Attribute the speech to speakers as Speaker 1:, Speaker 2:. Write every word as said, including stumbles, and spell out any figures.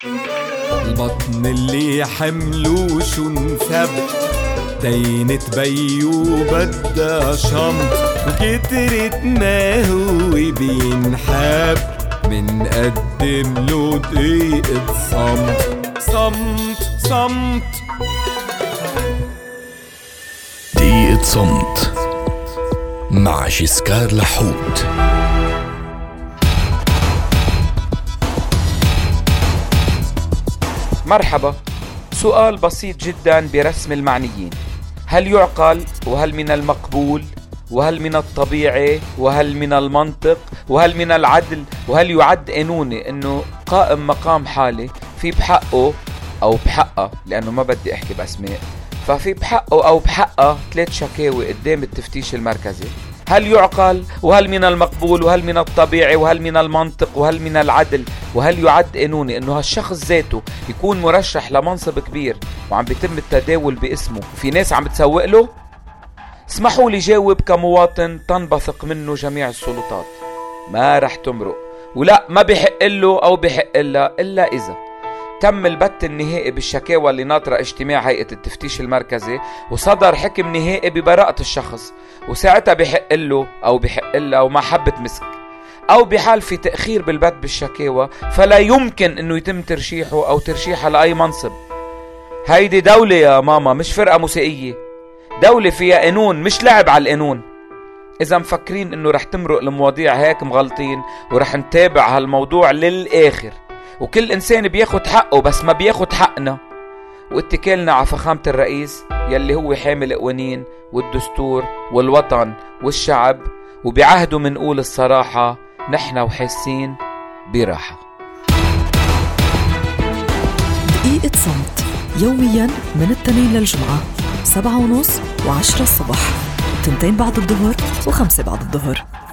Speaker 1: البطن اللي حملوش انثب دينت بيو بدها شمط، وكترت ما هو بينحب من قدم له دقيقة صمت صمت صمت.
Speaker 2: دقيقة صمت مع جيسكار لحوت.
Speaker 3: مرحبا، سؤال بسيط جدا برسم المعنيين: هل يعقل؟ وهل من المقبول؟ وهل من الطبيعي؟ وهل من المنطق؟ وهل من العدل؟ وهل يعد قانوني انه قائم مقام حالي في بحقه او بحقه، لانه ما بدي احكي باسماء، ففي بحقه او بحقه ثلاث شكاوي قدام التفتيش المركزي؟ هل يعقل؟ وهل من المقبول؟ وهل من الطبيعي؟ وهل من المنطق؟ وهل من العدل؟ وهل يعد قانوني انه هالشخص ذاته يكون مرشح لمنصب كبير وعم بيتم التداول باسمه وفي ناس عم تسوق له؟ اسمحوا لي جاوب كمواطن تنبثق منه جميع السلطات، ما رح تمرق، ولا ما بيحق له او بيحق لها الا اذا تم البت النهائي بالشكاوى اللي ناطرة اجتماع هيئة التفتيش المركزي وصدر حكم نهائي ببراءة الشخص، وساعتها بيحق له او بيحق لها وما حبة مسك. او بحال في تأخير بالبت بالشكاوى فلا يمكن انه يتم ترشيحه او ترشيحها لأي منصب. هيدي دولة يا ماما، مش فرقة موسيقية. دولة فيها قانون، مش لعب على القانون. إذا مفكرين إنه رح تمرق المواضيع هيك مغلطين، ورح نتابع هالموضوع للآخر، وكل إنسان بياخد حقه بس ما بياخد حقنا، واتكالنا على فخامة الرئيس يلي هو حامل قوانين والدستور والوطن والشعب، وبعهده منقول الصراحة نحنا وحاسين براحة.
Speaker 4: دقيقة صمت يوميا من التنين للجمعة، سبعة ونص وعشرة الصبح، تنتين بعد الظهر وخمسة بعد الظهر.